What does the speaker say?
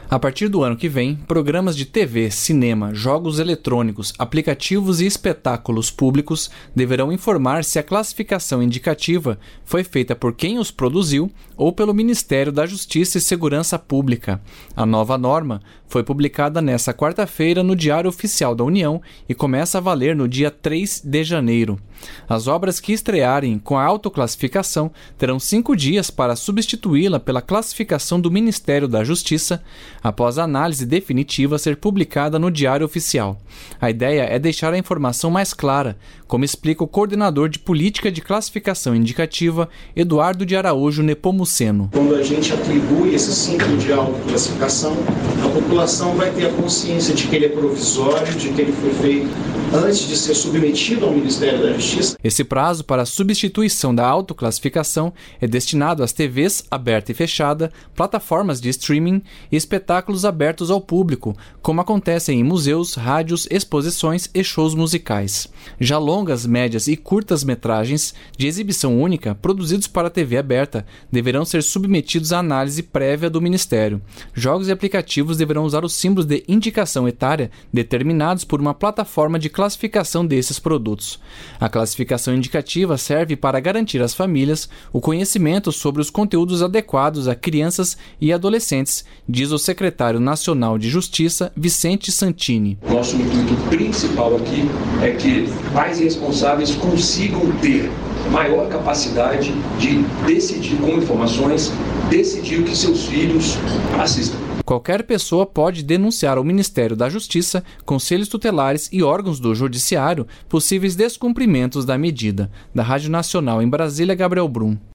A partir do ano que vem, programas de TV, cinema, jogos eletrônicos, aplicativos e espetáculos públicos deverão informar se a classificação indicativa foi feita por quem os produziu ou pelo Ministério da Justiça e Segurança Pública. A nova norma foi publicada nesta quarta-feira no Diário Oficial da União e começa a valer no dia 3 de janeiro. As obras que estrearem com a autoclassificação terão 5 dias para substituí-la pela classificação do Ministério da Justiça, após a análise definitiva ser publicada no Diário Oficial. A ideia é deixar a informação mais clara, como explica o coordenador de Política de Classificação Indicativa, Eduardo de Araújo Nepomuceno. Quando a gente atribui esse símbolo de autoclassificação, a população vai ter a consciência de que ele é provisório, de que ele foi feito antes de ser submetido ao Ministério da Justiça. Esse prazo para a substituição da autoclassificação é destinado às TVs aberta e fechada, plataformas de streaming e espetáculos abertos ao público, como acontece em museus, rádios, exposições e shows musicais. Já longas, médias e curtas metragens de exibição única produzidos para a TV aberta deverão ser submetidos à análise prévia do Ministério. Jogos e aplicativos deverão usar os símbolos de indicação etária determinados por uma plataforma de classificação desses produtos. A classificação indicativa serve para garantir às famílias o conhecimento sobre os conteúdos adequados a crianças e adolescentes, diz o secretário nacional de Justiça, Vicente Santini. Nosso intuito principal aqui é que pais e responsáveis consigam ter maior capacidade de decidir com informações, decidir o que seus filhos assistam. Qualquer pessoa pode denunciar ao Ministério da Justiça, conselhos tutelares e órgãos do Judiciário possíveis descumprimentos da medida. Da Rádio Nacional em Brasília, Gabriel Brum.